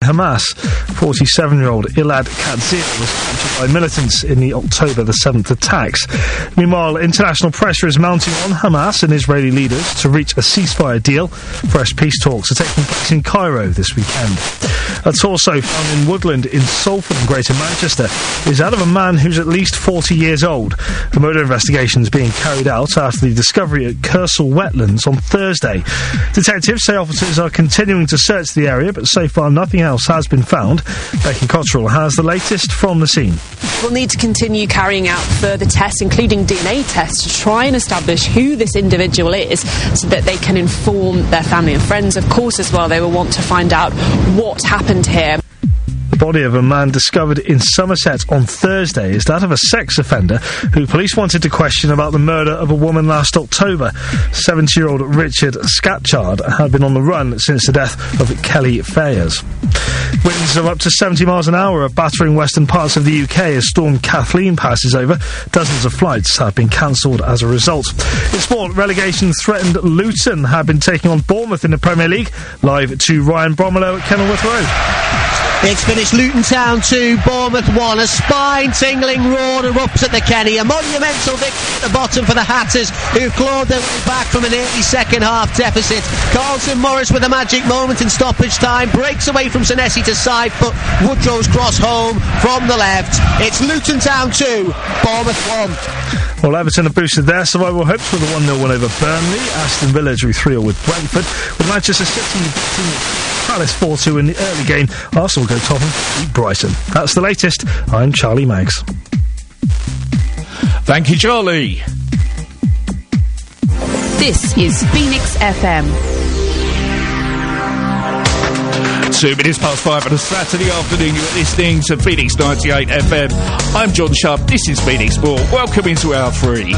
Hamas. 47-year-old Elad Katzir was captured by militants in the October the 7th attacks. Meanwhile, international pressure is mounting on Hamas and Israeli leaders to reach a ceasefire deal. Fresh peace talks are taking place in Cairo this weekend. A torso found in Woodland in Salford in Greater Manchester is that of a man who's at least 40 years old. A murder investigation is being carried out after the discovery at Kersal Wetlands on Thursday. Detectives say officers are continuing to search the area, but so far nothing else has been found. Becky Cottrell has the latest from the scene. We'll need to continue carrying out further tests, including DNA tests, to try and establish who this individual is so that they can inform their family and friends. Of course, as well, they will want to find out what happened here. The body of a man discovered in Somerset on Thursday is that of a sex offender who police wanted to question about the murder of a woman last October. 70-year-old Richard Scatchard had been on the run since the death of Kelly Fayers. Winds of up to 70 miles an hour are battering western parts of the UK as Storm Kathleen passes over. Dozens of flights have been cancelled as a result. In sport, relegation-threatened Luton have been taking on Bournemouth in the Premier League. Live to Ryan Bromwell at Kenilworth Road. It's finished Luton Town 2, Bournemouth 1. A spine-tingling roar erupts at the Kenny. A monumental victory at the bottom for the Hatters, who've clawed their way back from an early second-half deficit. Carlton Morris with a magic moment in stoppage time. Breaks away from Senesi to side foot. Woodrow's cross home from the left. It's Luton Town 2, Bournemouth 1. Well, Everton have boosted their survival hopes with a 1-0 win over Burnley. Aston Villa drew 3-0 with Brentford. With Manchester City beating Palace 4-2 in the early game, Arsenal go top and beat Brighton. That's the latest. I'm Charlie Maggs. Thank you, Charlie. This is Phoenix FM. 2 minutes past 5 on a Saturday afternoon. You're listening to Phoenix 98 FM. I'm John Sharp. This is Phoenix Sport. Welcome into hour 3.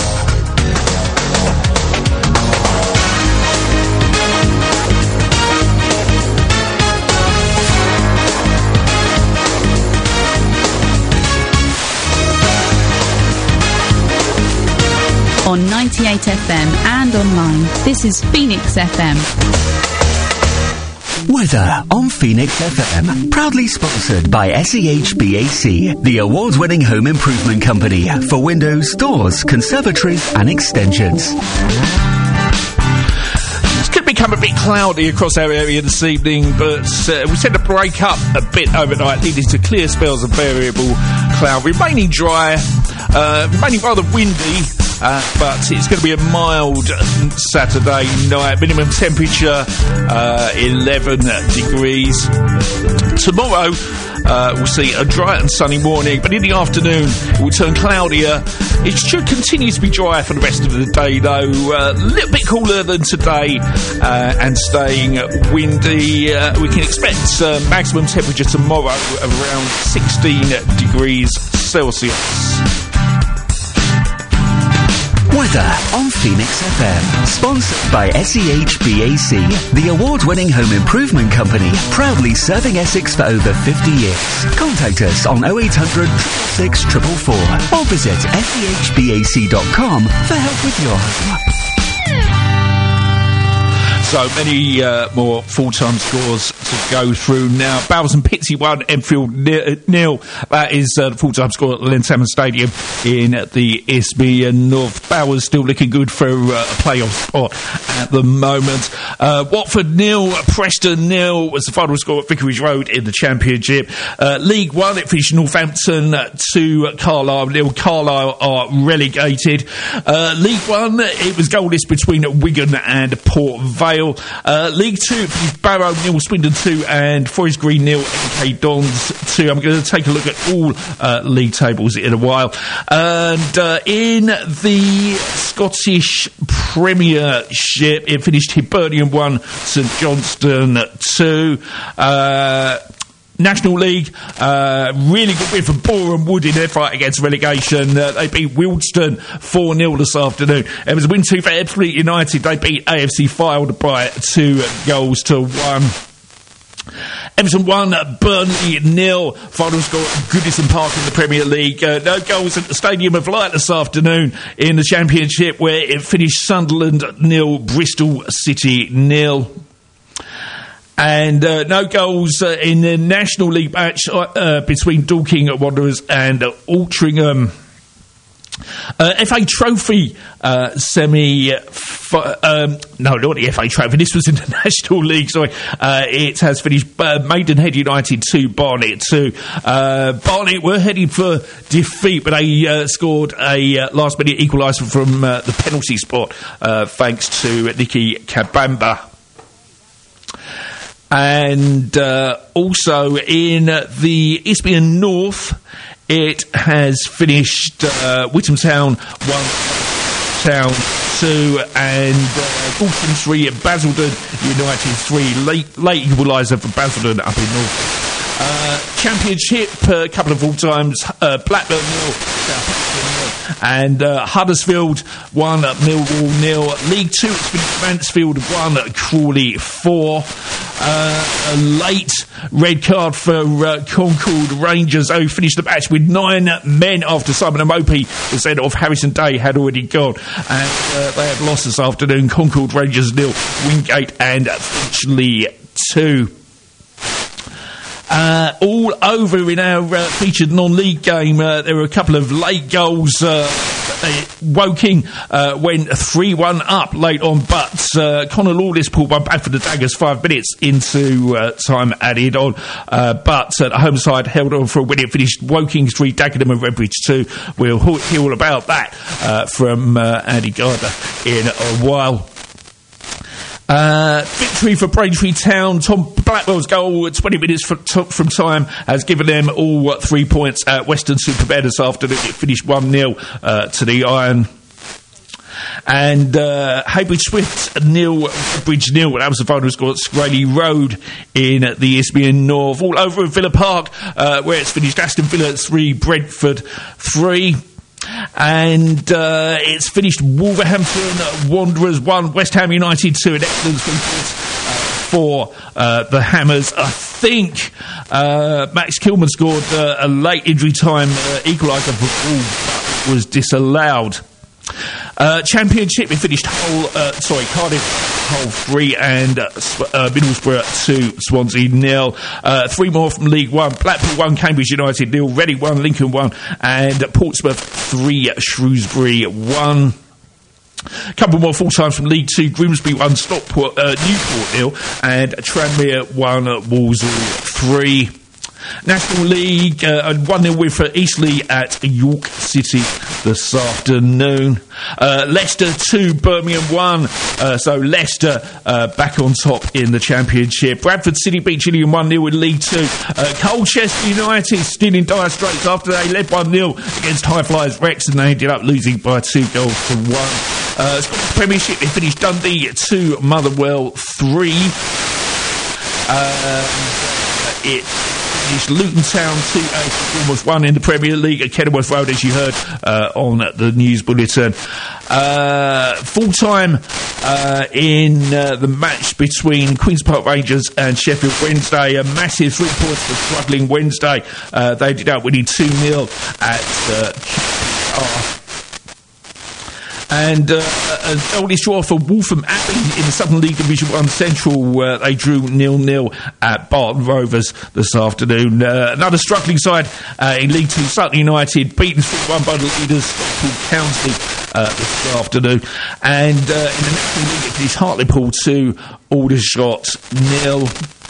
On 98 FM and online, this is Phoenix FM. Weather on Phoenix FM, proudly sponsored by SEHBAC, the award-winning home improvement company for windows, doors, conservatories and extensions. It's going to become a bit cloudy across our area this evening, but we tend to break up a bit overnight, leading to clear spells of variable cloud, remaining dry, remaining rather windy. But it's going to be a mild Saturday night. Minimum temperature 11 degrees. Tomorrow we'll see a dry and sunny morning, but in the afternoon it will turn cloudier. It should continue to be dry for the rest of the day, though. A little bit cooler than today and staying windy. We can expect maximum temperature tomorrow of around 16 degrees Celsius. Weather on Phoenix FM, sponsored by SEHBAC, the award-winning home improvement company, proudly serving Essex for over 50 years. Contact us on 0800 666 444 or visit sehbac.com for help with your home. So many more full-time scores to go through now. Bowers and Pitsea 1, Enfield 0. That is the full-time score at Lenshammon Stadium in the Isthmian North. Bowers still looking good for a playoff spot at the moment. Watford 0, Preston 0 was the final score at Vicarage Road in the Championship. League 1, it finished Northampton 2, Carlisle 0. Carlisle are relegated. League 1, it was goalless between Wigan and Port Vale. League 2, Barrow 0, Swindon 2 and Forest Green 0, MK Dons 2. I'm going to take a look at all league tables in a while. And in the Scottish Premiership, it finished Hibernian 1, St Johnstone 2. National League, really good win for Boreham Wood in their fight against relegation. They beat Wildston 4-0 this afternoon. It was a win 2 for Ebbsfleet United. They beat AFC Fylde by 2-1. Everton 1, Burnley 0. Final score at Goodison Park in the Premier League. No goals at the Stadium of Light this afternoon in the Championship, where it finished Sunderland 0, Bristol City 0. And no goals in the National League match between Dorking Wanderers and Altrincham. FA Trophy semi... no, not the FA Trophy. This was in the National League, sorry. It has finished Maidenhead United 2, Barnet 2. Barnet were heading for defeat, but they scored a last-minute equaliser from the penalty spot, thanks to Nicky Kabamba. And also in the Isthmian North, it has finished Whittam Town 1, Town 2, and Gorton 3, Basildon United 3. Late equaliser for Basildon up in North. Championship, a couple of all-times, Blackburn 0, Southampton 0, and Huddersfield 1, Millwall 0. League 2, it's finished Mansfield 1, Crawley 4. A late red card for Concord Rangers, who finished the match with 9 men after Simon Amopi, the centre of Harrison Day, had already gone. And they have lost this afternoon. Concord Rangers 0, Wingate and Finchley 2. All over in our featured non-league game, there were a couple of late goals. Woking went 3-1 up late on, but Connor Lawless pulled one back for the Daggers 5 minutes into time added on. But the home side held on for a win. It finished Woking 3, Dagenham and Redbridge 2. We'll hear all about that from Andy Gardner in a while. Victory for Braintree Town. Tom Blackwell's goal 20 minutes from time has given them all 3 points at Western Superbet this afternoon. It finished 1-0 to the Iron. And Haybridge Swift 0, Bridge 0. That was the final score at Scraley Road in the Isthmian North. All over at Villa Park, where it's finished Aston Villa 3, Brentford 3. And it's finished Wolverhampton Wanderers 1, West Ham United 2, an excellent 3 points for the Hammers. I think Max Kilman scored a late injury time equaliser for Wolves, but was disallowed. Championship, we finished Cardiff Hull 3 and Middlesbrough 2, Swansea 0. 3 more from League 1. Blackpool 1, Cambridge United 0, Reading 1, Lincoln 1, and Portsmouth 3, Shrewsbury 1. A couple more full times from League 2. Grimsby 1, Stockport, Newport 0, and Tranmere 1, Walsall 3. National League, 1-0 win for Eastleigh at York City this afternoon. Leicester 2, Birmingham 1. So Leicester back on top in the Championship. Bradford City beat Gillingham 1-0 in League 2. Colchester United still in dire straits after they led 1-0 against High Flyers Wrexham. They ended up losing by 2 goals to 1. Scottish Premiership, they finished Dundee 2, Motherwell 3. It finished Luton Town 2, almost 1 in the Premier League at Kenilworth Road, as you heard on the news bulletin. Full time in the match between Queen's Park Rangers and Sheffield Wednesday. A massive 3 points for struggling Wednesday. They ended up winning 2-0 at QPR. And an early draw for Waltham Abbey in the Southern League Division 1 Central. They drew 0-0 at Barton Rovers this afternoon. Another struggling side in League 2, Sutton United, beaten 3-1 by the leaders, Stockpool County, this afternoon. And in the National League, it finished Hartlepool 2, Aldershot 0.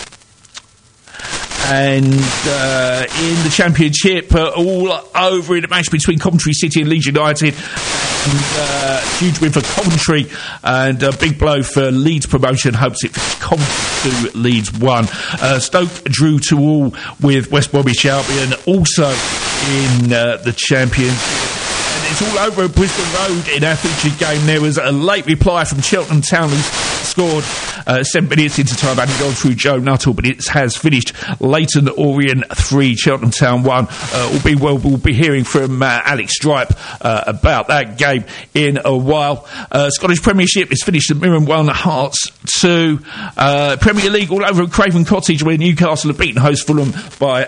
And in the Championship, all over in the match between Coventry City and Leeds United. And huge win for Coventry, and a big blow for Leeds promotion. Hopes it for Coventry 2, Leeds 1. Stoke drew 2-2 with West Bromwich Albion, also in the Championship. And it's all over at Bristol Road in our featured game. There was a late reply from Cheltenham Town, who scored 7 minutes into time, having gone through Joe Nuttall, but it has finished Leyton Orient 3, Cheltenham Town 1. We'll be hearing from Alex Stripe about that game in a while. Scottish Premiership is finished at Mirren 1, Hearts 2. Premier League all over at Craven Cottage, where Newcastle have beaten host Fulham by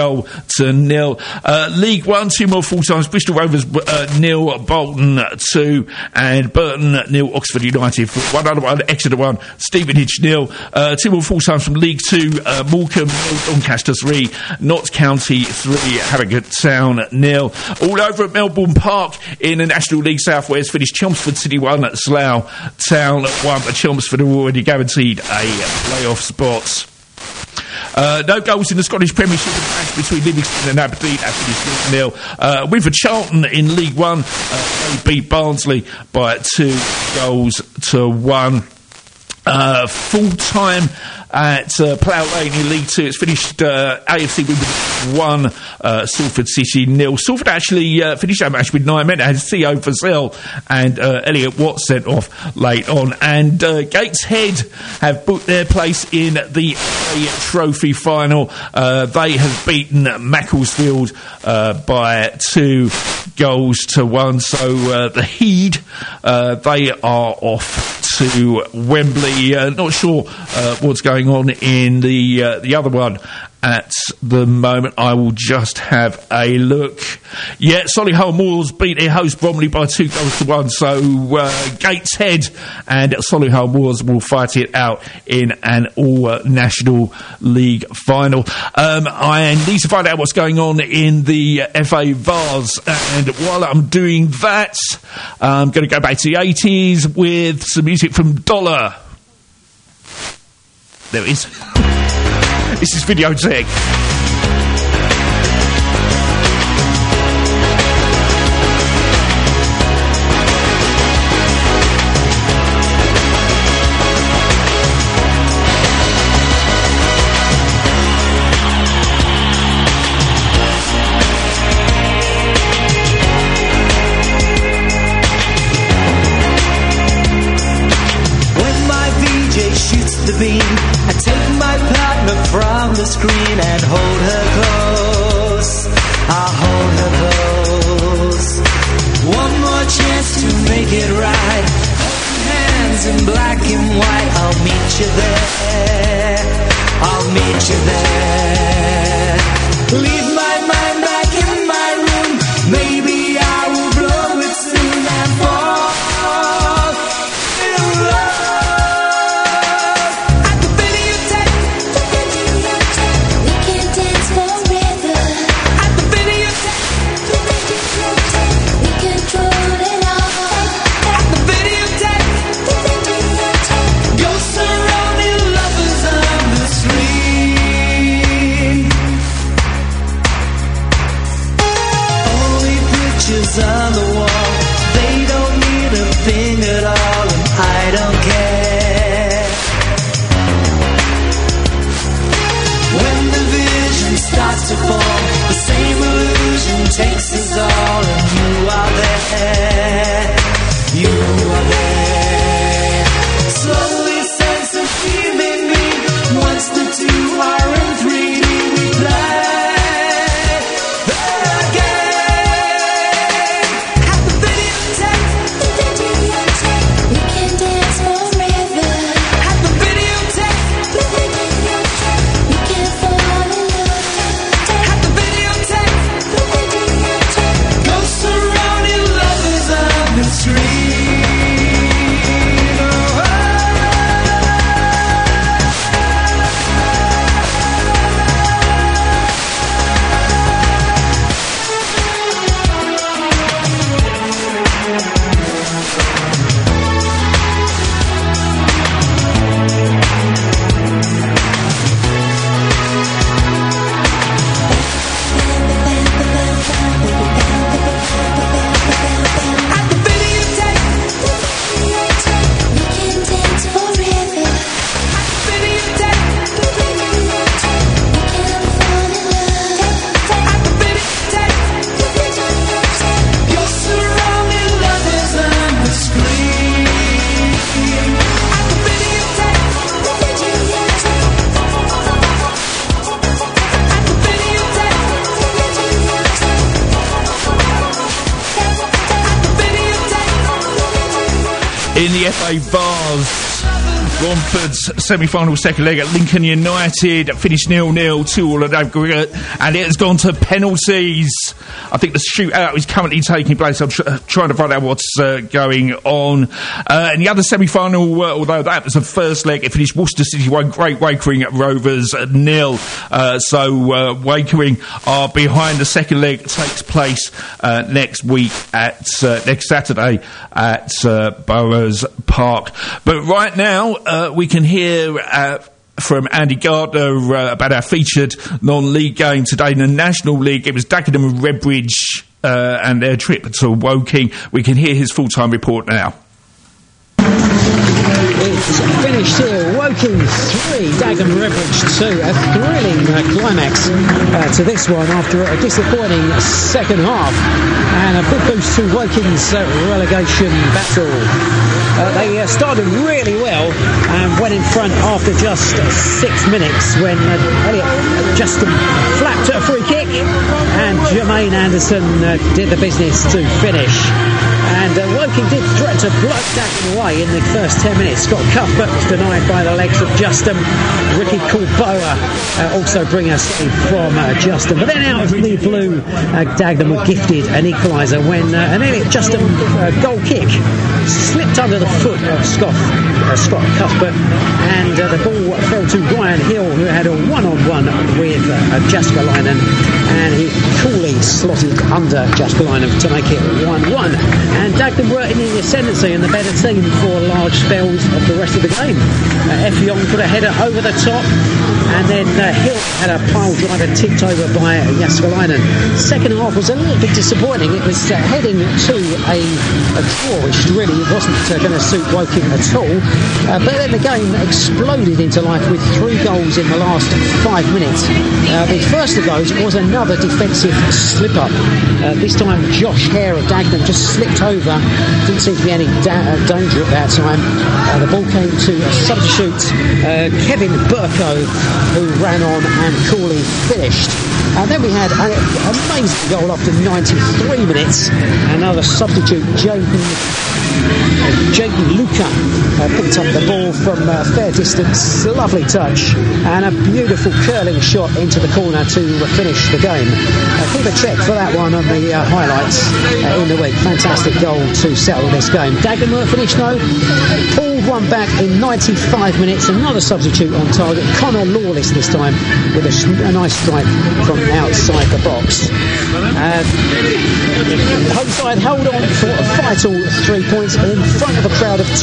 1-0. League 1, 2 more full times. Bristol Rovers 0, Bolton 2, and Burton 0, Oxford United 1. Exeter 1, Stevenage 0. 2 more full times from League 2, Morecambe 0, Doncaster 3, Notts County 3, Harrogate Town 0. All over at Melbourne Park in the National League South West finished Chelmsford City 1, Slough Town 1, but Chelmsford are already guaranteed a playoff spot. No goals in the Scottish Premiership match between Livingston and Aberdeen. That finished 0-0. With Charlton in League 1, they beat Barnsley by 2-1. Full time at Plough Lane in League 2. It's finished AFC Wimbledon 1, Salford City 0. Salford actually finished that match with 9 men. It had Theo Fazell and Elliot Watt sent off late on. And Gateshead have booked their place in the FA Trophy final. They have beaten Macclesfield by 2-1. So the Heed, they are off to Wembley. Not sure what's going on in the other one at the moment. I will just have a look. Yeah, Solihull Moors beat their host Bromley by 2-1. So Gateshead and Solihull Moors will fight it out in an all-National League final. I need to find out what's going on in the FA Vars, and while I'm doing that, I'm going to go back to the 80s with some music from Dollar. There it is. This is Videotech. The beam, I take my partner from the screen and hold her close. I'll hold her close. One more chance to make it right. Hands in black and white. I'll meet you there. I'll meet you there. Leave my mind back in my room. Maybe I will blow it soon and fall in love. On the wall, they don't need a thing at all, and I don't care. When the vision starts to form, the same illusion takes us all, and you are there, you are there. Slowly sense of feeling me, once the two are in 3D, we play. In the FA Vars Romford's semi-final second leg at Lincoln United finished 0-0, 2-2 at aggregate, and it has gone to penalties. I think the shootout is currently taking place. I'm trying to find out what's going on. And the other semi-final, although that was the first leg, it finished Worcester City 1, Great Wakering Rovers 0. So Wakering are behind. The second leg takes place next week next Saturday at Burrows Park. But right now, we can hear from Andy Gardner about our featured non-league game today in the National League. It was Dagenham and Redbridge and their trip to Woking. We can hear his full-time report now. It's finished here. Woking 3, Dagenham Redbridge 2. A thrilling climax to this one after a disappointing second half. And a big boost to Woking's relegation battle. They started really well and went in front after just 6 minutes when Elliot Justin flapped a free kick and Jermaine Anderson did the business to finish. And Woking did threaten to blow Dagenham away in the first 10 minutes. Scott Cuthbert was denied by the legs of Justin. Ricky Corboa also bring us from Justin. But then out of the blue, Dagenham were gifted an equaliser when an Elliot Justin goal kick slipped under the foot of Scott Cuthbert, and the ball fell to Ryan Hill, who had a one-on-one with Jaskalainen, and he coolly slotted under Jaskalainen to make it 1-1. And Dagenham were in the ascendancy and the better team for large spells of the rest of the game. Effiong put a header over the top, and then Hill had a pile driver tipped over by Jaskalainen. Second half was a little bit disappointing. It was heading to a draw, which really wasn't going to suit Woking at all. But then the game exploded into life with 3 goals in the last 5 minutes. The first of those was another defensive slip-up. This time Josh Hare of Dagenham just slipped over. Didn't seem to be any danger at that time. The ball came to a substitute, Kevin Burko, who ran on and coolly finished. And then we had an amazing goal after 93 minutes. Another substitute, Jake Luca picked up the ball from fair distance. Lovely touch and a beautiful curling shot into the corner to finish the game. Keep a check for that one on the highlights in the week. Fantastic goal to settle this game. Dagenham finished though. Pulled one back in 95 minutes. Another substitute on target. Connor Lawless this time with a nice strike from outside the box. Home side held on for a vital 3 points in front of a crowd of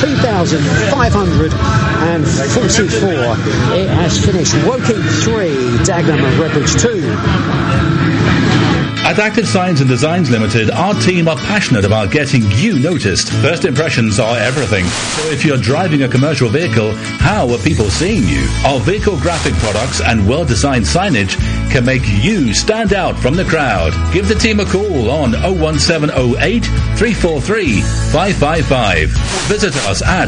2,544. It has finished Woking 3, Dagenham and Redbridge 2. At Active Signs and Designs Limited, our team are passionate about getting you noticed. First impressions are everything. So if you're driving a commercial vehicle, how are people seeing you? Our vehicle graphic products and well-designed signage can make you stand out from the crowd. Give the team a call on 01708 343 555. Visit us at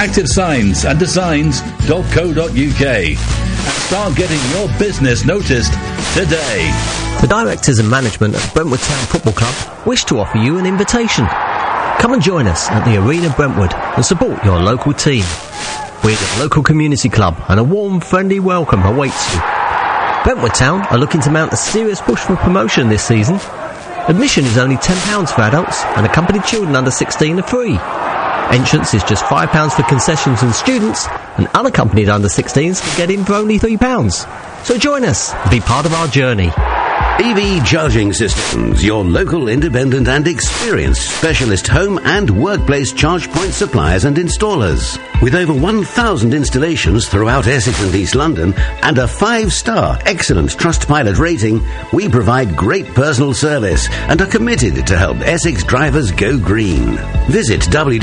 activesignsanddesigns.co.uk and start getting your business noticed today. The directors and management of Brentwood Town Football Club wish to offer you an invitation. Come and join us at the Arena Brentwood and support your local team. We're the local community club and a warm, friendly welcome awaits you. Brentwood Town are looking to mount a serious push for promotion this season. Admission is only £10 for adults and accompanied children under 16 are free. Entrance is just £5 for concessions and students, and unaccompanied under 16s can get in for only £3. So join us and be part of our journey. EV Charging Systems, your local independent and experienced specialist home and workplace charge point suppliers and installers. With over 1,000 installations throughout Essex and East London and a 5-star excellent Trustpilot rating, we provide great personal service and are committed to help Essex drivers go green. Visit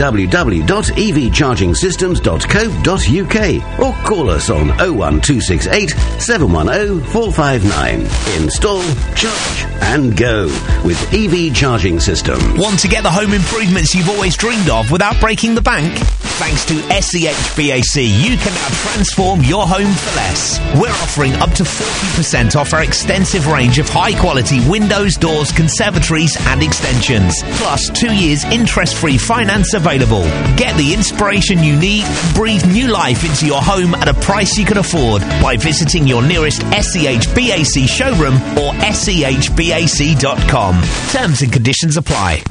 www.evchargingsystems.co.uk or call us on 01268 710 459. Install, charge and go with EV Charging Systems. Want to get the home improvements you've always dreamed of without breaking the bank? Thanks to SEHBAC, you can now transform your home for less. We're offering up to 40% off our extensive range of high-quality windows, doors, conservatories and extensions. Plus 2 years interest-free finance available. Get the inspiration you need and breathe new life into your home at a price you can afford by visiting your nearest SEHBAC showroom or SEHBAC.com. Terms and conditions apply.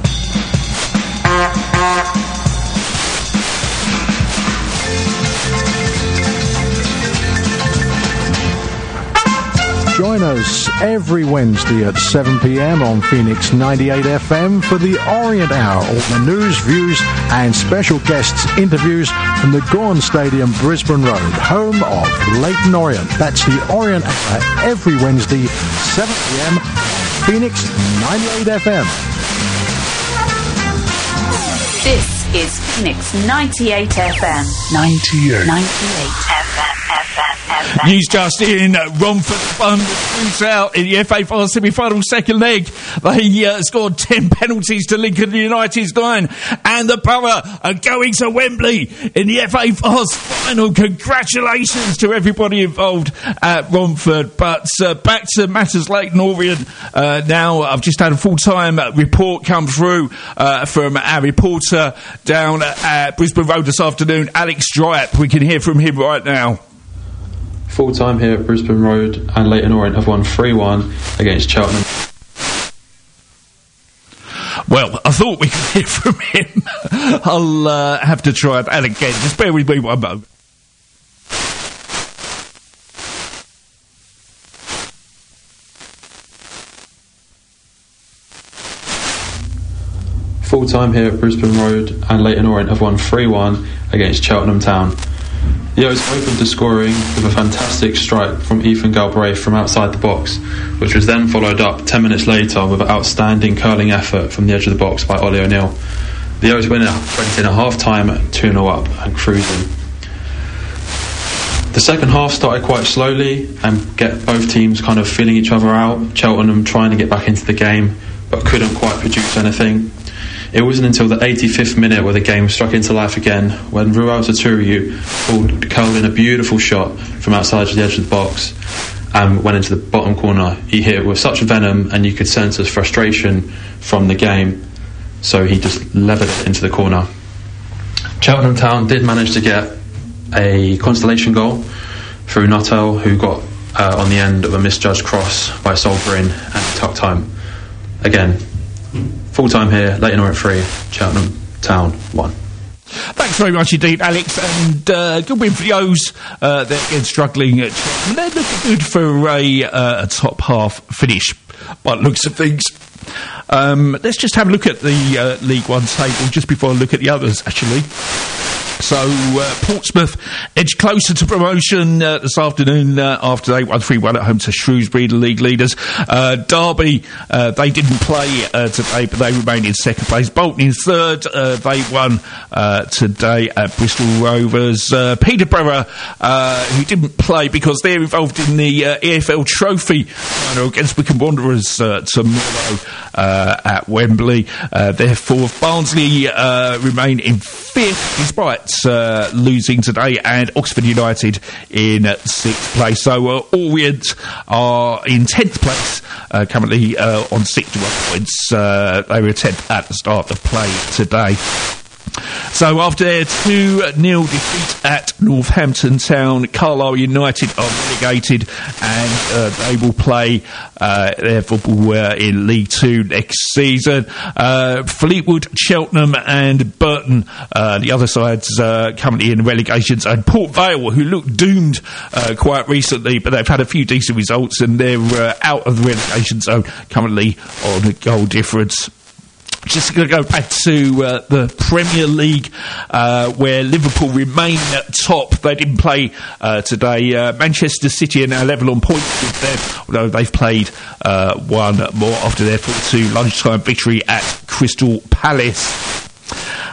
Join us every Wednesday at 7 p.m. on Phoenix 98 FM for the Orient Hour. All the news, views and special guests interviews from the Gorn Stadium, Brisbane Road, home of Leyton Orient. That's the Orient Hour every Wednesday, 7 p.m. on Phoenix 98 FM. This is Phoenix 98 FM. 98. 98 FM. News just in, Romford wins out in the FA Final semi-final second leg. They scored 10 penalties to Lincoln United's 9, and the Borough are going to Wembley in the FA final. Congratulations to everybody involved at Romford. But back to matters Leyton Orient now. I've just had a full-time report come through from our reporter down at Brisbane Road this afternoon, Alex Dryap. We can hear from him right now. Full time here at Brisbane Road, and Leyton Orient have won 3-1 against Cheltenham. Well, I thought we could hear from him. I'll have to try that again. Just bear with me one moment. Full time here at Brisbane Road, and Leyton Orient have won 3-1 against Cheltenham Town. The O's opened the scoring with a fantastic strike from Ethan Galbraith from outside the box, which was then followed up 10 minutes later with an outstanding curling effort from the edge of the box by Ollie O'Neill. The O's went in at half-time at 2-0 up and cruising. The second half started quite slowly and get both teams kind of feeling each other out. Cheltenham trying to get back into the game but couldn't quite produce anything. It wasn't until the 85th minute where the game struck into life again, when Ruel Taturiu curled in a beautiful shot from outside the edge of the box and went into the bottom corner. He hit it with such venom, and you could sense his frustration from the game, so he just levered it into the corner. Cheltenham Town did manage to get a consolation goal through Nuttall, who got on the end of a misjudged cross by Solbrin and tuck time. Again, full time here, Leyton Orient 3, Cheltenham Town 1. Thanks very much indeed, Alex, and good win for the O's. They're again struggling at Cheltenham. They're looking good for a top half finish by the looks of things. Let's just have a look at the League One table just before I look at the others, actually. So Portsmouth edged closer to promotion this afternoon after they won 3-1 at home to Shrewsbury, the league leaders. Derby, they didn't play today, but they remained in second place. Bolton in third. They won today at Bristol Rovers. Peterborough, who didn't play because they're involved in the EFL Trophy final against Wycombe Wanderers tomorrow at Wembley. They're fourth. Barnsley remain in fifth despite losing today, and Oxford United in sixth place. So Orient are in 10th place currently on 61 points. They were 10th at the start of play today. So after their 2-0 defeat at Northampton Town, Carlisle United are relegated, and they will play their football in League 2 next season. Fleetwood, Cheltenham and Burton, the other sides currently in relegation zone. Port Vale, who looked doomed quite recently, but they've had a few decent results, and they're out of the relegation zone currently on a goal difference. Just going to go back to the Premier League, where Liverpool remain at top. They didn't play today. Manchester City are now level on points with them, although they've played one more after their 4-2 lunchtime victory at Crystal Palace.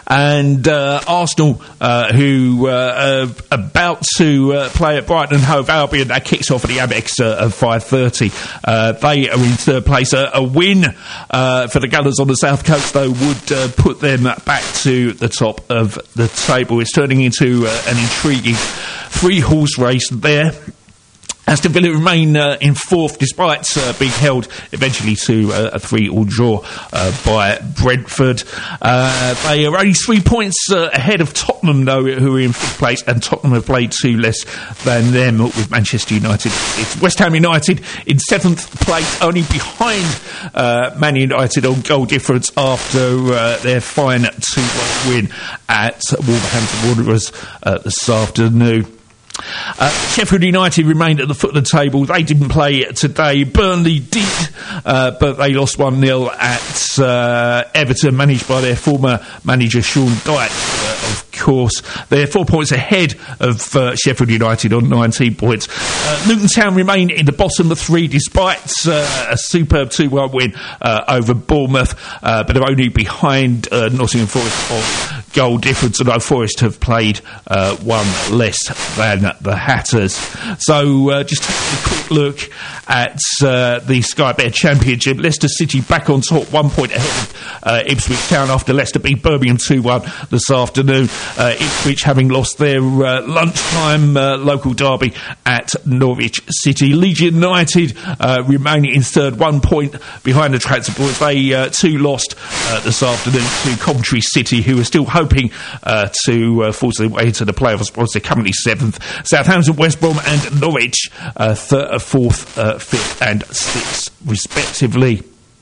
And Arsenal, who are about to play at Brighton and Hove Albion, that kicks off at the Amex at 5:30. They are in third place. A win for the Gunners on the South Coast, though, would put them back to the top of the table. It's turning into an intriguing three-horse race there. Aston Villa remain in fourth, despite being held eventually to a 3-3 draw by Brentford. They are only 3 points ahead of Tottenham, though, who are in fifth place, and Tottenham have played 2 less than them with Manchester United. It's West Ham United in seventh place, only behind Man United on goal difference after their fine 2-1 win at Wolverhampton Wanderers this afternoon. Sheffield United remained at the foot of the table. They didn't play today. Burnley did, but they lost 1-0 at Everton, managed by their former manager Sean Dyche, of course. They're 4 points ahead of Sheffield United on 19 points. Luton Town remain in the bottom of 3 despite a superb 2-1 win over Bournemouth, but are only behind Nottingham Forest on goal difference, although Forest have played 1 less than the Hatters. So just taking a quick look at the Sky Bet Championship. Leicester City back on top, 1 point ahead of Ipswich Town after Leicester beat Birmingham 2-1 this afternoon. Ipswich having lost their lunchtime local derby at Norwich City. Leeds United remaining in third, 1 point behind the Transit Boys. They too lost this afternoon to Coventry City, who are still hoping to force their way into the playoffs. They're currently 7th. Southampton, West Brom and Norwich 4th, 5th and 6th respectively.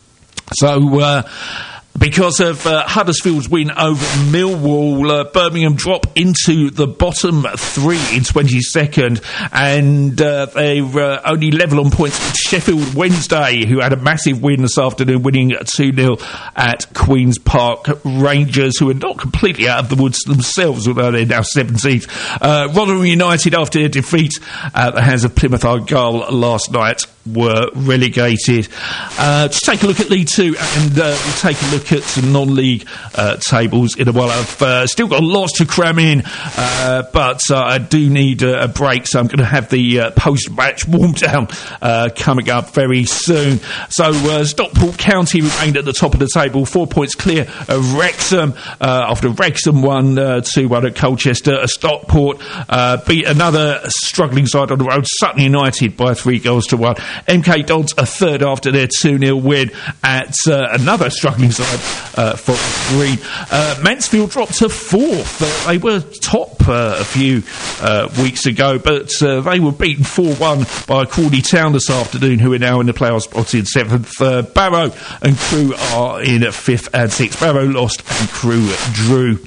So because of Huddersfield's win over Millwall, Birmingham drop into the bottom 3 in 22nd, and they're only level on points with Sheffield Wednesday, who had a massive win this afternoon, winning 2-0 at Queen's Park. Rangers, who are not completely out of the woods themselves, although they're now 17th. Rotherham United, after their defeat at the hands of Plymouth Argyle last night, were relegated. Just take a look at League 2, and we'll take a look at some non-league tables in a while. I've still got lots to cram in, but I do need a break, so I'm going to have the post-match warm-down coming up very soon. So Stockport County remained at the top of the table, 4 points clear of Wrexham, after Wrexham won 2-1 at Colchester. Stockport beat another struggling side on the road, Sutton United, by 3-1. MK Dons a third after their 2-0 win at another struggling side, Forest Green. Mansfield dropped to 4th. They were top a few weeks ago, but they were beaten 4-1 by Crawley Town this afternoon, who are now in the playoff spot in 7th. Barrow and Crewe are in 5th and 6th. Barrow lost and Crewe drew.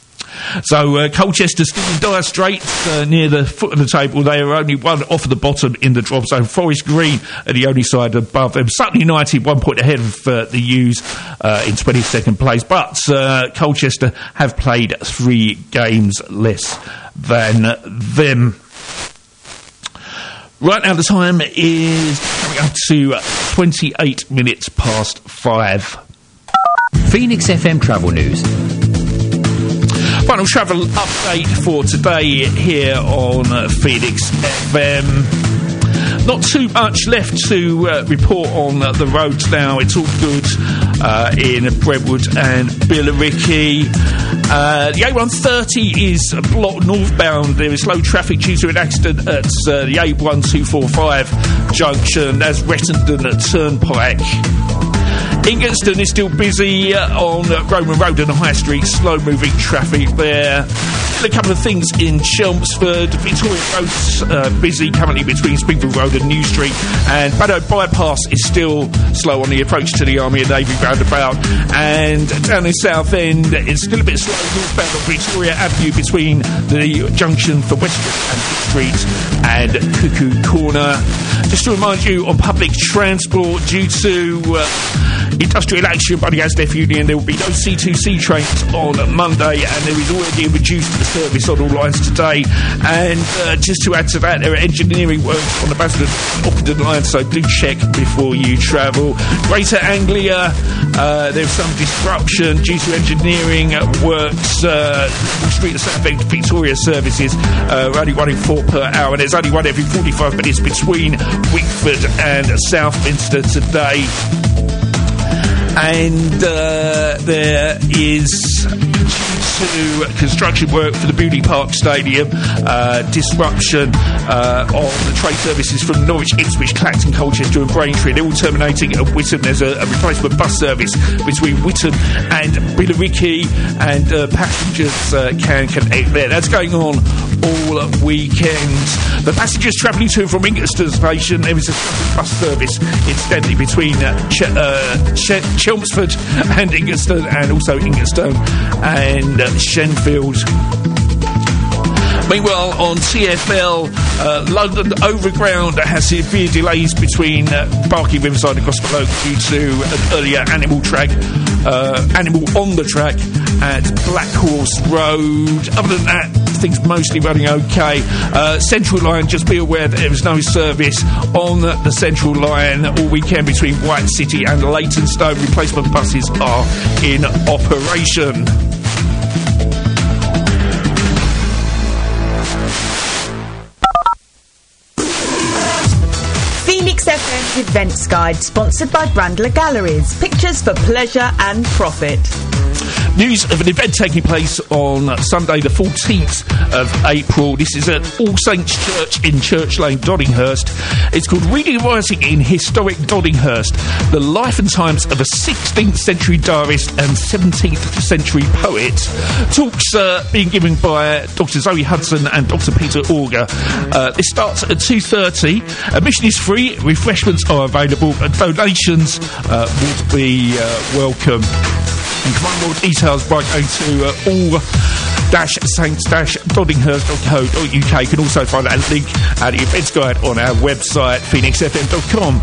So Colchester still in dire straits near the foot of the table. They are only 1 off of the bottom in the drop zone. Forest Green are the only side above them. Sutton United 1 point ahead of the U's in 22nd place, but Colchester have played 3 games less than them. Right now the time is coming up to 28 minutes past 5. Phoenix FM Travel News. Final travel update for today here on Phoenix FM. Not too much left to report on the roads now. It's all good in Brentwood and Billericay. The A130 is blocked northbound. There is slow traffic due to an accident at the A1245 junction as Rettendon Turnpike. Ingatstone is still busy on Roman Road and High Street, slow-moving traffic there. A couple of things in Chelmsford. Victoria Road's busy currently between Springfield Road and New Street, and Baddow Bypass is still slow on the approach to the Army and Navy roundabout. And down in Southend, it's still a bit slow northbound on Victoria Avenue between the junction for Westwood and Street and Cuckoo Corner. Just to remind you, on public transport, due to Industrial Action Buddy Asdef Union. There will be no C2C trains on Monday, and there is already a reduced service on all lines today. And just to add to that, there are engineering works on the Basildon-Oppidon line, so do check before you travel. Greater Anglia, there's some disruption due to engineering works. Street and South Victoria services are only running 4 per hour, and there's only one every 45 minutes between Wickford and Southminster today. And there is, due to construction work for the Beauty Park Stadium, disruption on the train services from Norwich, Ipswich, Clacton, Colchester and Braintree. They're all terminating at Whitton. There's a replacement bus service between Whitton and Billericay, and passengers can connect there. That's going on all weekend. The passengers travelling to and from Ingeston Station, there is a bus service incidentally between Chelmsford and Ingeston, and also Ingeston and Shenfield. Meanwhile, on TfL, London Overground has severe delays between Barking, Riverside and Gospel Oak due to an earlier animal on the track at Black Horse Road. Other than that, things mostly running okay. Central Line, just be aware that there is no service on the Central Line all weekend between White City and Leytonstone. Replacement buses are in operation. Phoenix FM's Events Guide, sponsored by Brandler Galleries. Pictures for pleasure and profit. News of an event taking place on Sunday the 14th of April. This is at All Saints Church in Church Lane, Doddinghurst. It's called Reading and Writing in Historic Doddinghurst, the life and times of a 16th century diarist and 17th century poet. Talks being given by Dr. Zoe Hudson and Dr. Peter Auger. This starts at 2:30. Admission is free, refreshments are available, and donations would be welcome. You can find more details by going to all-saints-doddinghurst.co.uk. You can also find that link at the events guide on our website, phoenixfm.com.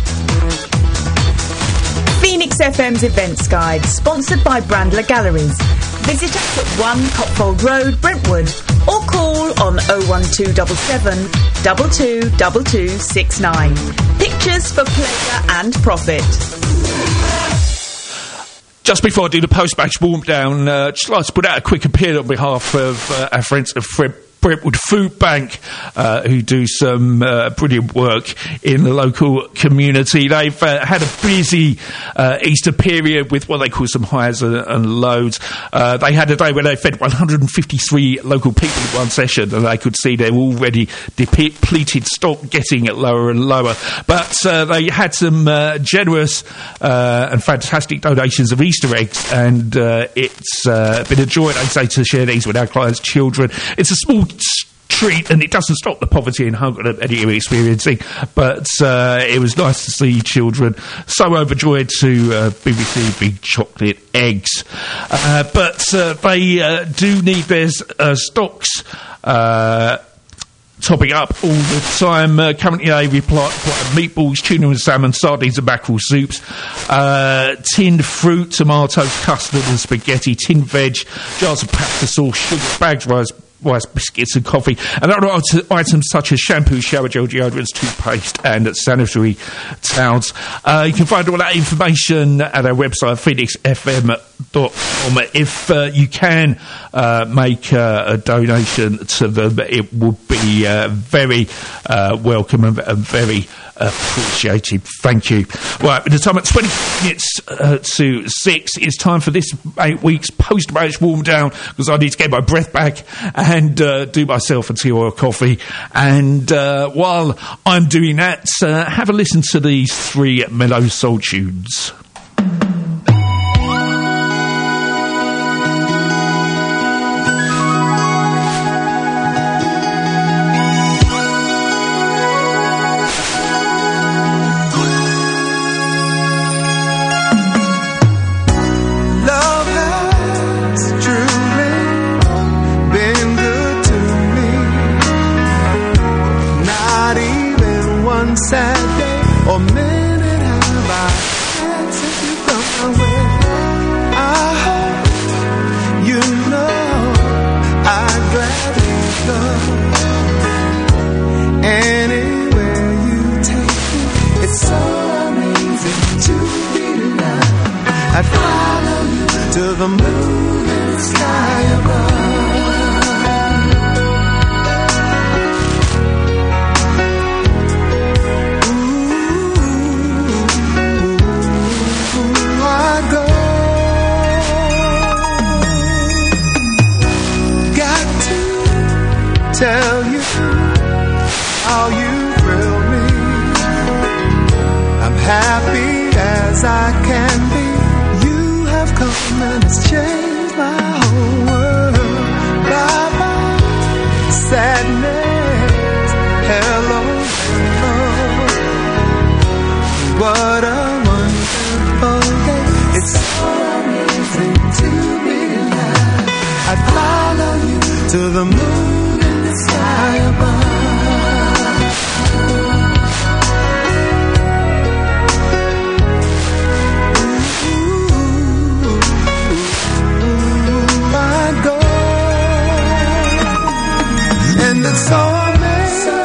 Phoenix FM's Events Guide, sponsored by Brandler Galleries. Visit us at 1 Copfold Road, Brentwood, or call on 01277 222269. Pictures for pleasure and profit. Just before I do the post-match warm-down, just like to put out a quick appeal on behalf of our friends at Brentwood Food Bank, who do some brilliant work in the local community. They've had a busy Easter period with what they call some highs and lows. They had a day where they fed 153 local people in one session, and they could see their already depleted stock getting lower and lower. But they had some generous and fantastic donations of Easter eggs, and it's been a joy, I'd say, to share these with our clients' children. It's a small treat, and it doesn't stop the poverty and hunger that many are experiencing, but it was nice to see children so overjoyed to be receiving chocolate eggs. But they do need their stocks topping up all the time. Currently they reply meatballs, tuna and salmon, sardines and mackerel soups, tinned fruit, tomatoes, custard and spaghetti, tinned veg, jars of pasta sauce, sugar, bags, rice, biscuits and coffee, and other items such as shampoo, shower gel, deodorants, toothpaste and sanitary towels. You can find all that information at our website, phoenixfm.com. If you can make a donation to them, it would be very welcome and very appreciated. Thank you. Right, with the time at 20 minutes to 6, it's time for this 8 weeks post-match warm down, because I need to get my breath back and do myself a tea or a coffee. And while I'm doing that, have a listen to these 3 mellow soul tunes. Sad day or minute have I had I'd follow you to the moon and the sky above. Tell you how you thrill me. I'm happy as I can be. You have come and it's changed my whole world. Bye bye sadness, hello, hello. What a wonderful day. It's so amazing to be alive. I'd follow you to the moon, sky above. Ooh, I'd go, and it's so amazing.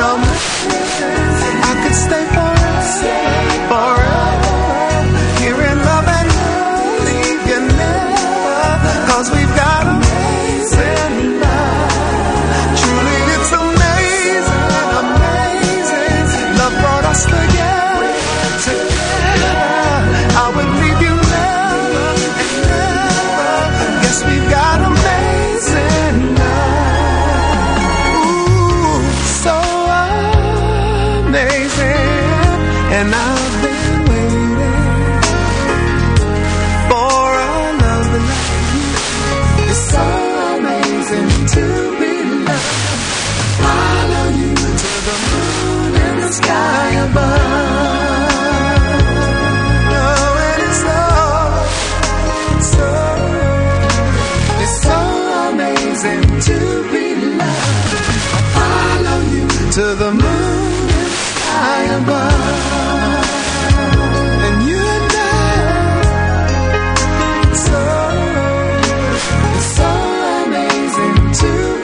I could stay forever, here in love and leave you never, 'cause we've got amazing love. Truly it's amazing, amazing. Love brought us together. I would leave you never and never. Guess we've got amazing love. Ooh, so amazing. And I've been waiting for a love like you. It's so amazing to be loved. Follow you to the moon and the sky above. Oh, and it's so amazing to be loved. Follow you to the moon and the sky above. And you and I, it's so amazing to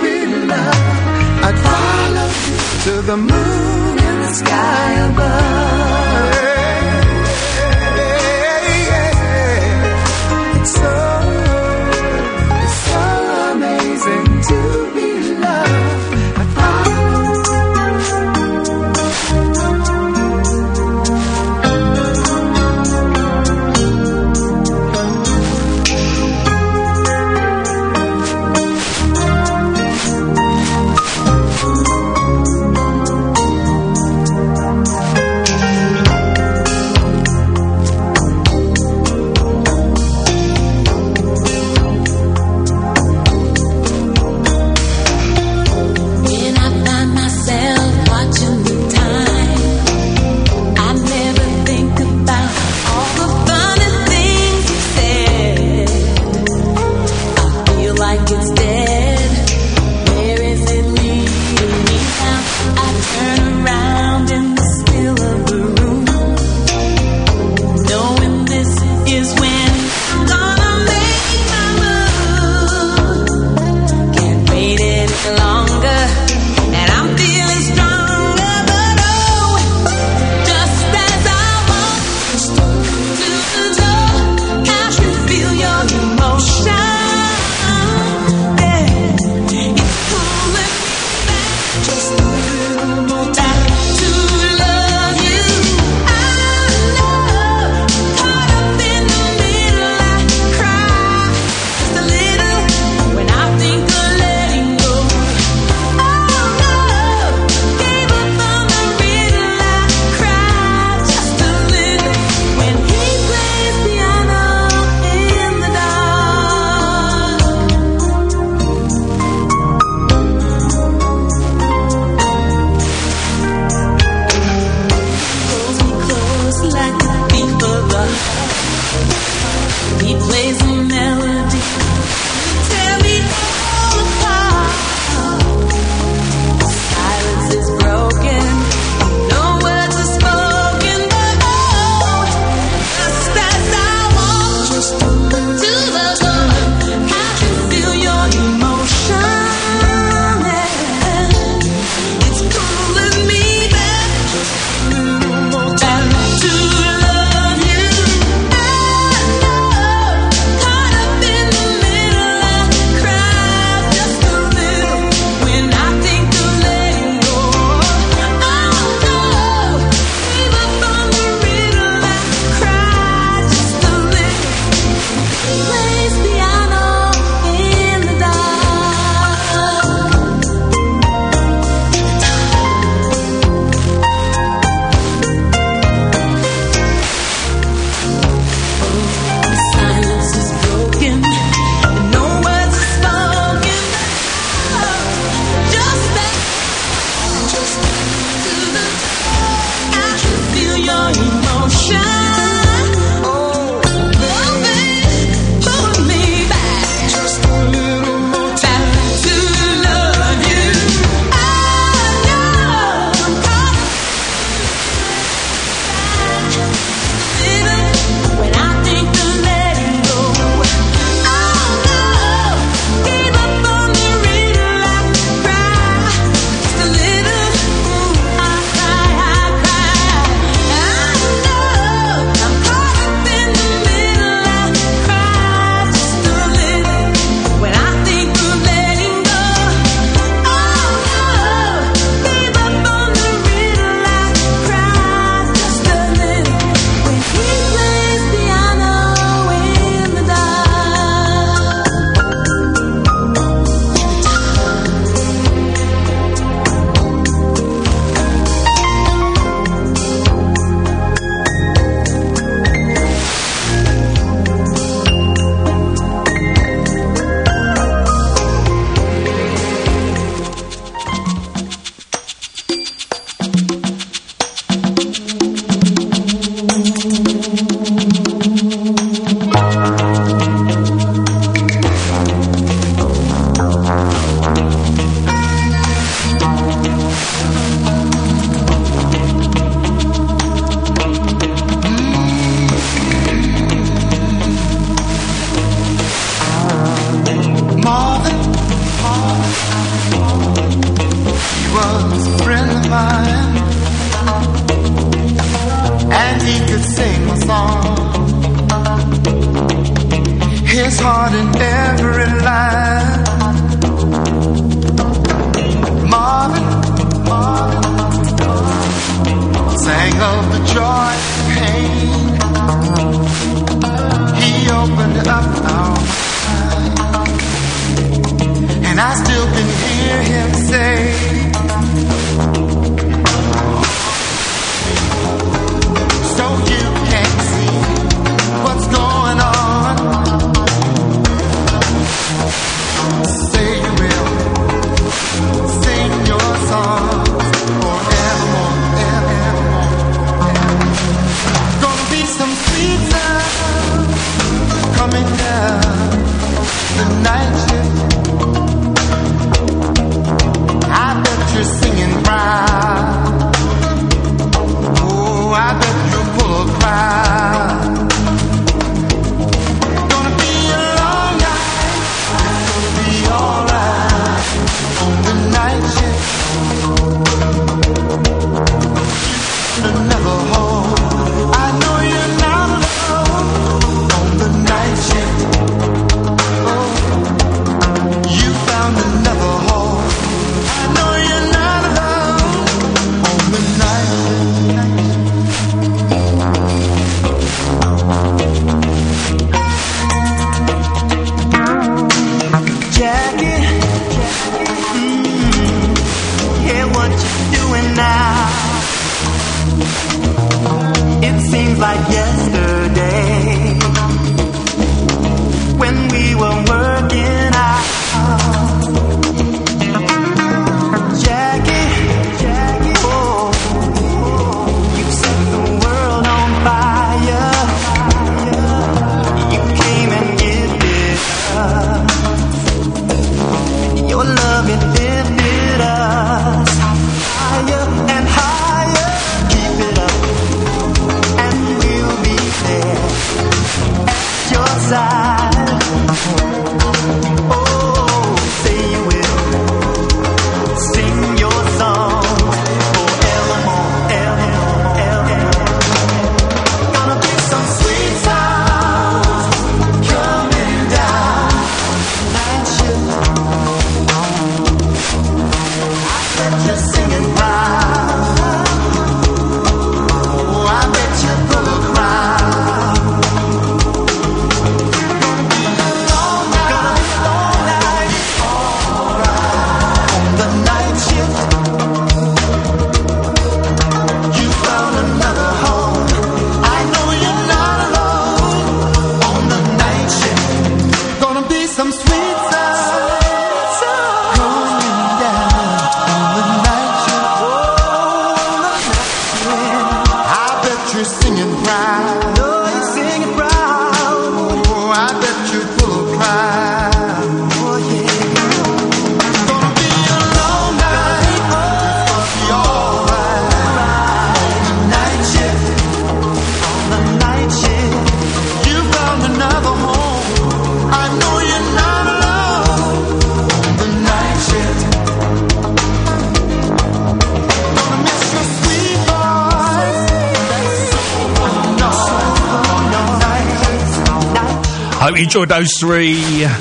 Hope you enjoyed those three.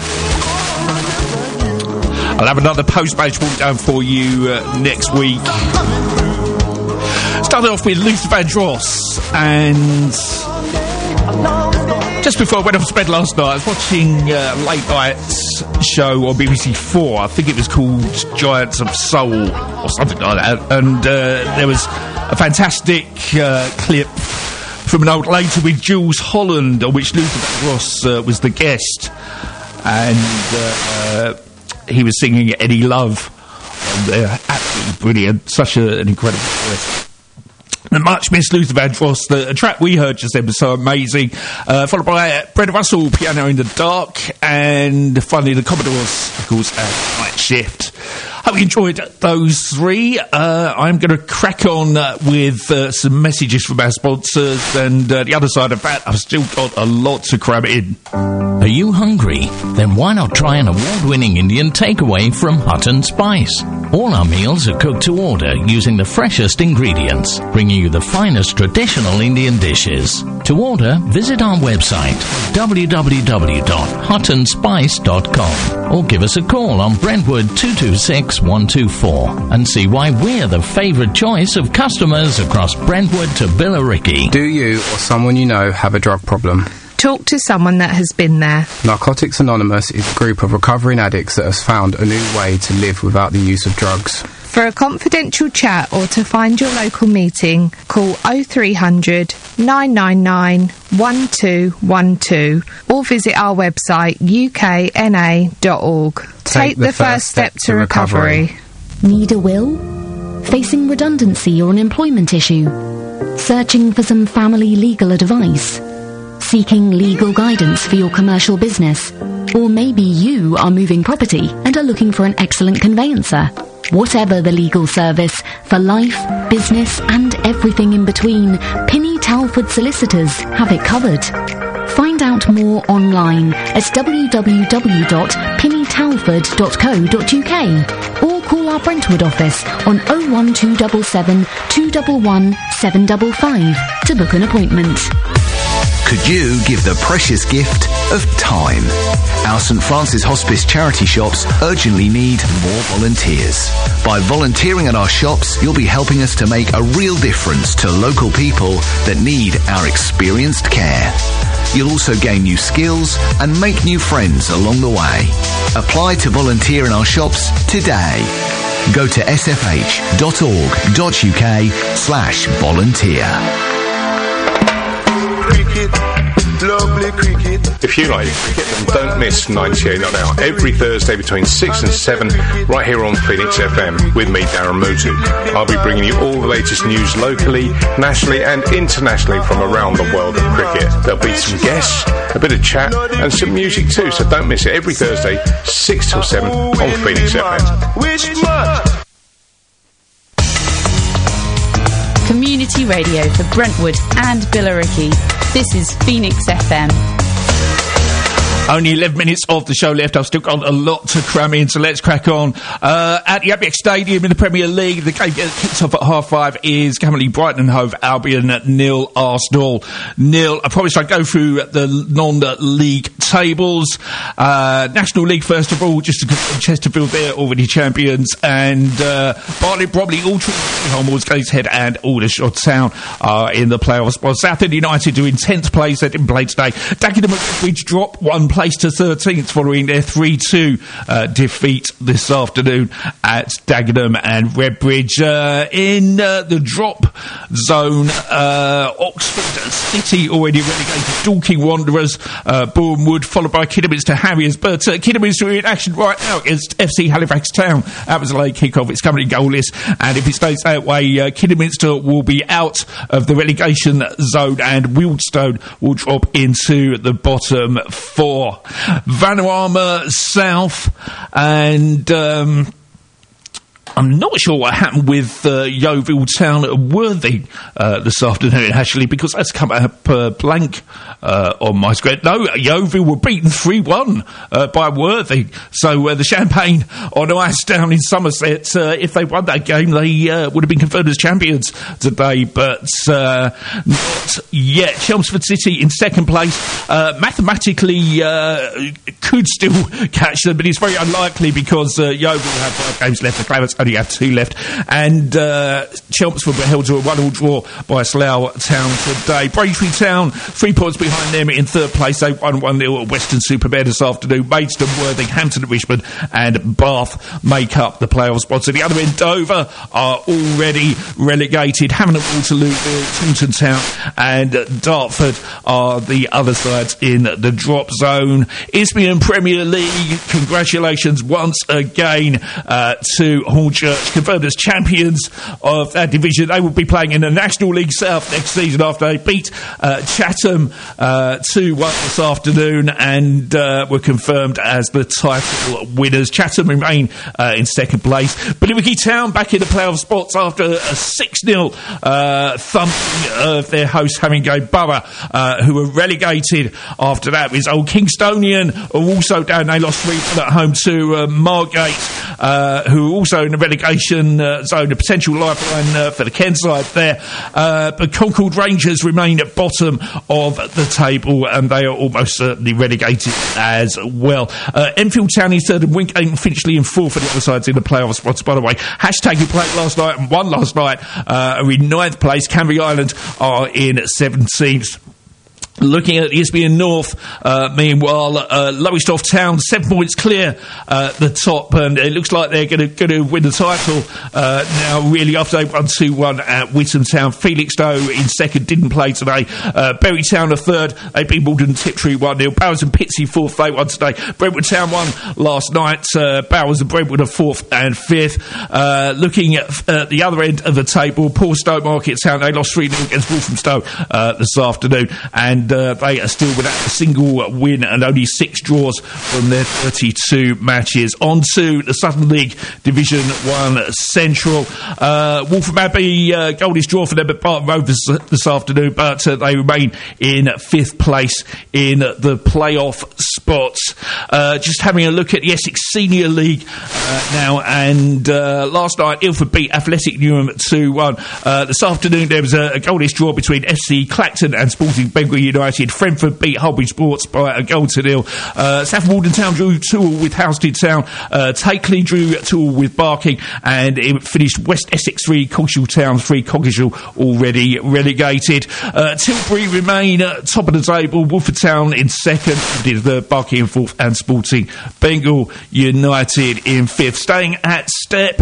I'll have another post-match walk down for you next week. Started off with Luther Vandross, and just before I went off to bed last night, I was watching a late night show on BBC 4. I think it was called Giants of Soul or something like that, and there was a fantastic clip from an old later with Jules Holland, on which Luther Vandross was the guest, and he was singing Any Love on there. Absolutely brilliant. Such an incredible voice. The much missed Luther Vandross, the track we heard just then was so amazing. Followed by Brenda Russell, Piano in the Dark, and finally the Commodores, of course, Night Shift. Hope you enjoyed those three. I'm going to crack on with some messages from our sponsors, and the other side of that, I've still got a lot to cram in. Are you hungry? Then why not try an award-winning Indian takeaway from Hutton Spice? All our meals are cooked to order using the freshest ingredients, bringing you the finest traditional Indian dishes. To order, visit our website, www.huttonspice.com, or give us a call on Brentwood 226 124 and see why we're the favourite choice of customers across Brentwood to Billericay. Do you or someone you know have a drug problem? Talk to someone that has been there. Narcotics Anonymous is a group of recovering addicts that has found a new way to live without the use of drugs. For a confidential chat or to find your local meeting, call 0300 999 1212 or visit our website ukna.org. Take the first step to recovery. Need a will? Facing redundancy or an employment issue? Searching for some family legal advice? Seeking legal guidance for your commercial business? Or maybe you are moving property and are looking for an excellent conveyancer? Whatever the legal service, for life, business and everything in between, Pinny Talford Solicitors have it covered. Find out more online at www.pinnytalford.co.uk or call our Brentwood office on 01277 211 755 to book an appointment. Could you give the precious gift of time? Our St Francis Hospice charity shops urgently need more volunteers. By volunteering at our shops, you'll be helping us to make a real difference to local people that need our experienced care. You'll also gain new skills and make new friends along the way. Apply to volunteer in our shops today. Go to sfh.org.uk/volunteer. Cricket, lovely cricket. If you like cricket, then don't miss 98 Not Out every Thursday between 6 and 7 right here on Phoenix FM with me, Darren Mutu. I'll be bringing you all the latest news locally, nationally and internationally from around the world of cricket. There'll be some guests, a bit of chat and some music too, so don't miss it every Thursday 6 till 7 on Phoenix FM. Community radio for Brentwood and Billericay. This is Phoenix FM. Only 11 minutes of the show left. I've still got a lot to cram in, so let's crack on. At the Amex Stadium in the Premier League, the game kicks off at 5:30 is currently Brighton and Hove Albion 0, Arsenal 0. I promised I'd go through the non-league tables. National League, first of all, just to confirm Chesterfield, they're already champions, and Barnet, Bromley, Altrincham, Holmwood, Gateshead and Aldershot Town are in the playoffs. While Southend United are in 10th place. They didn't play today. Dagenham and Redbridge drop 1 place to 13th following their 3-2 defeat this afternoon at Dagenham and Redbridge. In the drop zone, Oxford City already relegated, Dorking Wanderers, Bournemouth, followed by Kidderminster Harriers, but Kidderminster are in action right now against FC Halifax Town. That was a late kick-off. It's currently goalless, and if it stays that way, Kidderminster will be out of the relegation zone and Wealdstone will drop into the bottom 4. Vanarama South and I'm not sure what happened with Yeovil Town at Worthing this afternoon, actually, because that's come up blank on my screen. No, Yeovil were beaten 3-1 by Worthing. So the Champagne on ice down in Somerset, if they won that game, they would have been confirmed as champions today, but not yet. Chelmsford City in second place. Mathematically, could still catch them, but it's very unlikely because Yeovil have 5 games left. The Clarets only have 2 left, and Chelmsford were held to a 1-1 draw by Slough Town today. Braintree Town 3 points behind them in third place. They won 1-0 at Western Superbare this afternoon. Maidstone, Worthing, Hampton and Richmond and Bath make up the playoff spots. At the other end, Dover are already relegated. Hammond and Waterloo, Taunton Town and Dartford are the other sides in the drop zone. Isthmian Premier League, congratulations once again to Hornsey Church confirmed as champions of that division. They will be playing in the National League South next season after they beat Chatham 2-1 this afternoon and were confirmed as the title winners. Chatham remain in second place. Billericay Town back in the playoff spots after a 6-0 thumping of their host Haringey Borough, who were relegated after that. With Old Kingstonian are also down. They lost 3-1 at home to Margate, who are also in the relegation zone, a potential lifeline for the Kent side there. But Concord Rangers remain at bottom of the table, and they are almost certainly relegated as well. Enfield Town in third and Winkgate and Finchley in fourth for the other sides in the playoff spots, by the way. Hashtag who played last night and won last night are in ninth place. Canvey Island are in 17th. Looking at the Isthmian North, meanwhile, Lowestoft Town 7 points clear the top, and it looks like they're going to win the title now. Really, after they won 2-1 at Whittam Town. Felixstowe in second, didn't play today. Bury Town a third, they beat Malden Tiptree 1-0. Bowers and Pitsea fourth, they won today. Brentwood Town won last night. Bowers and Brentwood are fourth and fifth. Looking at the other end of the table, Portstowe Market Town, they lost 3-0 against Walthamstow this afternoon, and they are still without a single win and only 6 draws from their 32 matches. On to the Southern League Division 1 Central. Waltham Abbey, goalless draw for them at Barton Rovers this afternoon, but they remain in 5th place in the playoff spots. Just having a look at the Essex Senior League now, and last night Ilford beat Athletic Newham 2-1. This afternoon there was a goalless draw between FC Clacton and Sporting Bengal United. Frentford beat Holbury Sports by a 0-0. South Walden Town drew 2-2 with Housestead Town. Takeley drew 2-2 with Barking, and it finished West Essex 3, Coggeshall Town 3. Coggeshall already relegated. Tilbury remain top of the table. Woodford Town in second, did Barking in fourth, and Sporting Bengal United in fifth. Staying at step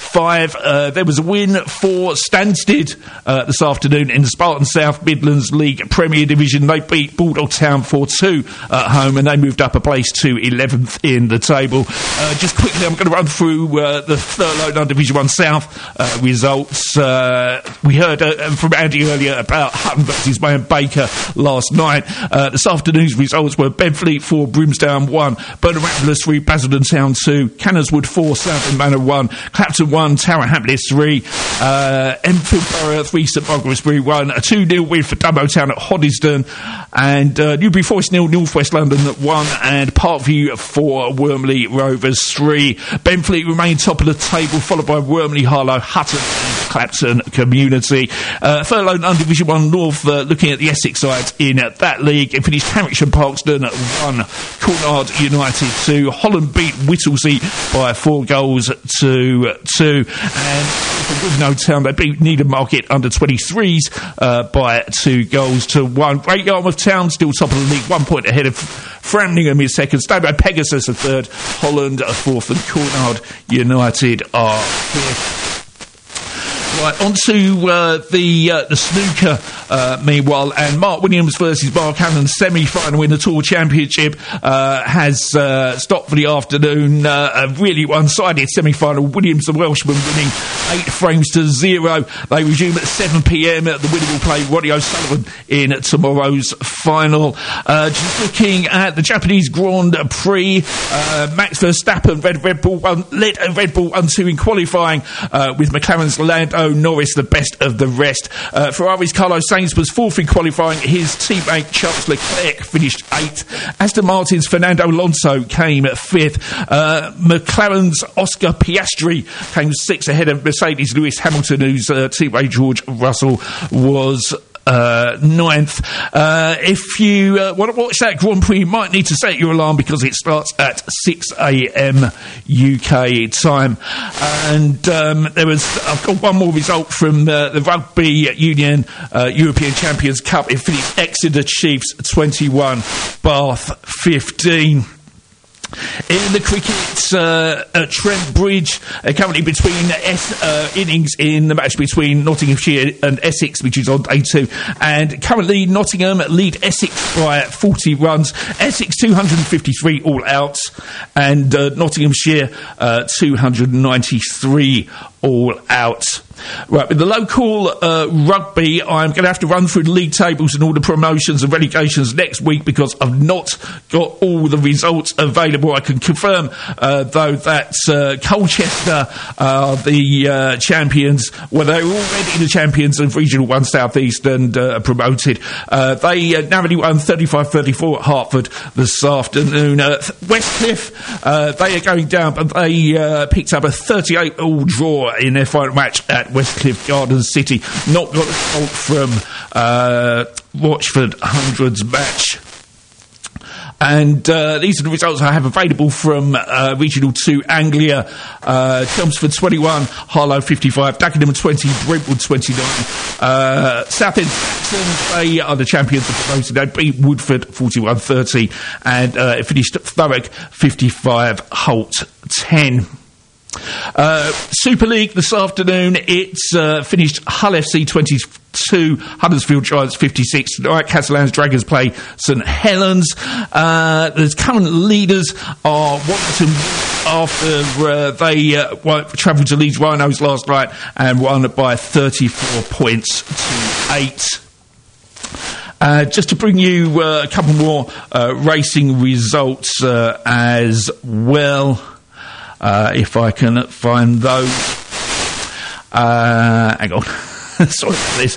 5, there was a win for Stansted this afternoon in the Spartan South Midlands League Premier Division. They beat Bulldog Town 4-2 at home, and they moved up a place to 11th in the table. Just quickly, I'm going to run through the Thurlow Division 1 South results. We heard from Andy earlier about Hutton versus Wayne Baker last night. This afternoon's results were Benfleet 4, Brimsdown 1, Burnham Ramblers 3, Basildon Town 2, Cannerswood 4, Southend Manor 1, Clapton 1, Tower Hamlets 3, Enfield Borough 3, St Margaret's 1, a 2-0 win for Dumbo Town at Hoddesdon, and Newbury Forest 0, North West London 1, and Parkview 4, Wormley Rovers 3. Benfleet remain top of the table, followed by Wormley, Harlow, Hutton and Clapton Community. Thurlow Division 1 North, looking at the Essex sides in that league, it finished Harwich and Parkston at 1, Courtnard United 2, Holland beat Whittlesea by 4-2, and for Goodnow Town they beat Needham Market under 23s by 2-1. Great Yarmouth Town still top of the league, 1 point ahead of Framlingham is second, Stainborough Pegasus a third, Holland a fourth, and Courtnard United are fifth. Right, on to the snooker, meanwhile, and Mark Williams versus Mark Allen semi-final in the Tour Championship has stopped for the afternoon. A really one-sided semi-final. Williams, the Welshman, winning 8-0. They resume at 7 p.m. The winner will play Roddy O'Sullivan in tomorrow's final. Just looking at the Japanese Grand Prix, Max Verstappen led Red Bull 1-2 in qualifying, with McLaren's Lando Norris the best of the rest. Ferrari's Carlos Sainz was fourth in qualifying. His teammate Charles Leclerc finished 8th. Aston Martin's Fernando Alonso came 5th. McLaren's Oscar Piastri came 6th ahead of Mercedes Lewis Hamilton, whose teammate George Russell was 9th. If you want to watch that Grand Prix, you might need to set your alarm because it starts at 6 a.m. UK time. And I've got one more result from the Rugby Union European Champions Cup. It finished Exeter Chiefs 21, Bath 15. In the cricket, at Trent Bridge, currently between innings in the match between Nottinghamshire and Essex, which is on day 2. And currently Nottingham lead Essex by 40 runs. Essex 253 all outs, and Nottinghamshire 293 all out. Right, with the local rugby, I'm going to have to run through the league tables and all the promotions and relegations next week because I've not got all the results available. I can confirm, though, that Colchester are the champions. Well, they were already the champions of Regional 1 South East and promoted. They narrowly won 35-34 at Hertford this afternoon. Westcliff, they are going down, but they picked up a 38-all draw in their final match at Westcliff Garden City. Not got a result from Watchford Hundreds match. And these are the results I have available from Regional 2 Anglia. Chelmsford 21, Harlow 55, Dagenham 20, Brentwood 29. Southend Saxon, they are the champions of promoted. They beat Woodford 41-30, and it finished Thurrock 55, Holt 10. Super League this afternoon, it's finished Hull FC 22, Huddersfield Giants 56. Tonight, Castellans Dragons play St Helens. The current leaders are Warrington after they travelled to Leeds Rhinos last night and won by 34 points to 8. Just to bring you a couple more racing results as well. If I can find those. Hang on. Sorry about this.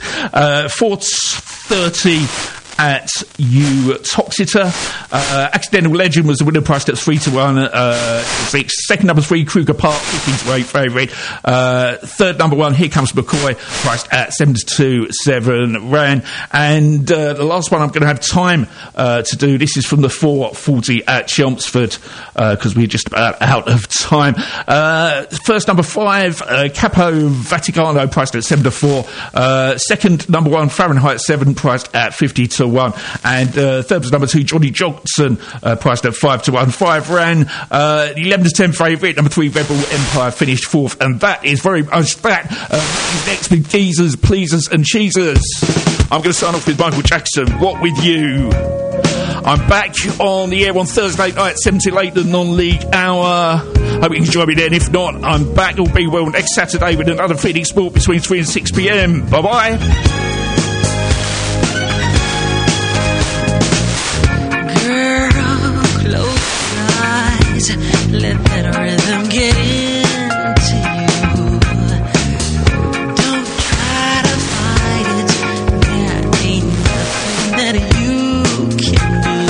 4:30 at Toxeter. Accidental Legend was the winner, priced at 3-1. Second number 3, Kruger Park, 15-8 favourite. Third number 1, Here Comes McCoy, priced at 7-2, ran. And the last one I'm going to have time to do. This is from the 4:40 at Chelmsford, because we're just about out of time. First number 5, Capo Vaticano, priced at 7-4. Second number 1, Fahrenheit 7, priced at 50-1. And third was number 2, Johnny Johnson, priced at 5-1. 5 ran. 11-10 favourite. Number 3, Rebel Empire, finished 4th. And that is very much that. Next with Geezers, Pleasers and Cheesers. I'm going to sign off with Michael Jackson. What with you? I'm back on the air on Thursday night, 7 till 8, the non-league hour. Hope you can join me then. If not, I'm back. All be well next Saturday with another Phoenix Sport between 3 and 6 p.m. Bye-bye. Let that rhythm get into you. Don't try to fight it. There ain't nothing that you can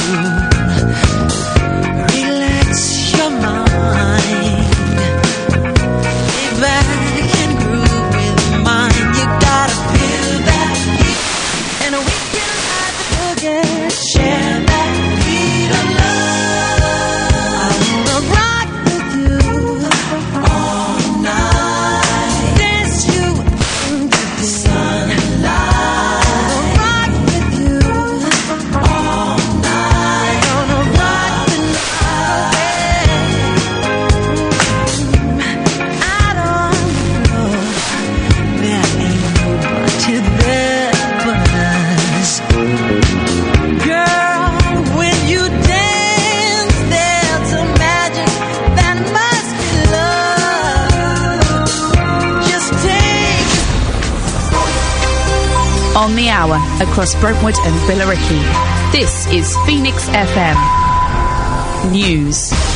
do. Relax your mind. Lay back and groove with mine. You gotta feel that heat, and we can ride the boogie. Share that beat of love. On the hour, across Brentwood and Billericay. This is Phoenix FM News.